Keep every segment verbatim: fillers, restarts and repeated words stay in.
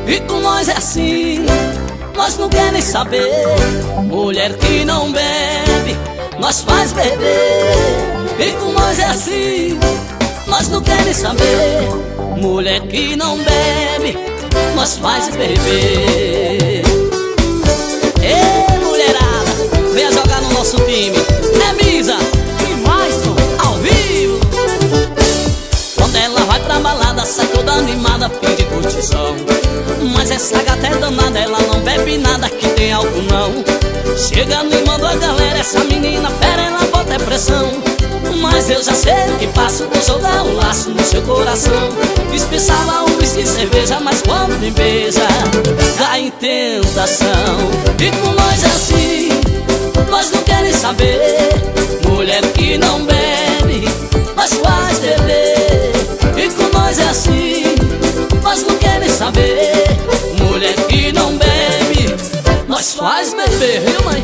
E com nós é assim, nós não querem saber. Mulher que não bebe, nós faz beber. E com nós é assim, nós não querem saber. Mulher que não bebe, nós faz beber. Ei, mulherada, venha jogar no nosso time. É Misa e Maison, ao vivo. Quando ela vai pra balada, sai toda animada, fim de curtição. Mas essa gata é danada, ela não bebe nada que tem álcool não. Chega no irmão da galera, essa menina fera, ela bota é pressão. Mas eu já sei o que passo, vou jogar o laço no seu coração. Dispensava um whisky e cerveja, mas quando me beija, cai em tentação. E com nós é assim, nós não querem saber. Mulher que não bebe, nós faz beber. E com nós é assim, nós não querem saber. Mulher que não bebe, nós faz beber, viu, mãe?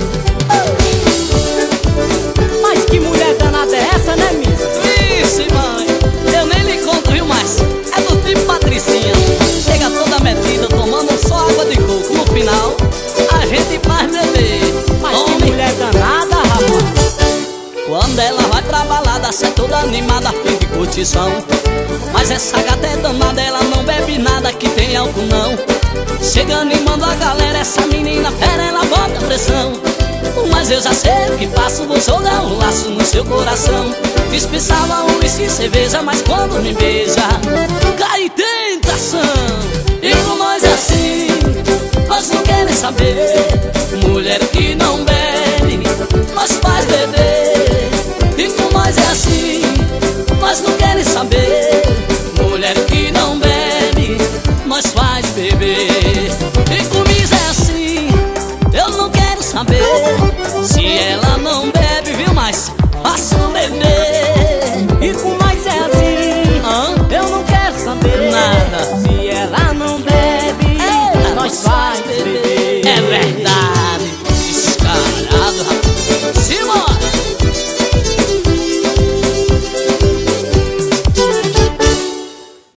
Mas que mulher danada é essa, né, Misa? Vixe, mãe, eu nem lhe conto, viu, mas é do tipo Patricinha. Chega toda metida, tomando só água de coco. No final, a gente faz beber. Mas Homem, que mulher danada, rapaz. Quando ela vai pra balada, sai toda animada, fim de curtição. Mas essa gata é danada, ela não bebe nada que tem álcool não. Chega animando a galera, essa menina fera, ela bota pressão. Mas eu já sei o que faço, vou jogar um laço no seu coração. Dispensava um whisky e cerveja, mas quando me beija, cai em tentação. E com nós é assim, nós não querem saber. Mulher que não bebe, nós faz beber. E com nós é assim, nós não querem saber. Mulher que não bebe, nós faz beber. E comigo é assim, eu não quero saber. Se ela não bebe, viu, mas faço beber.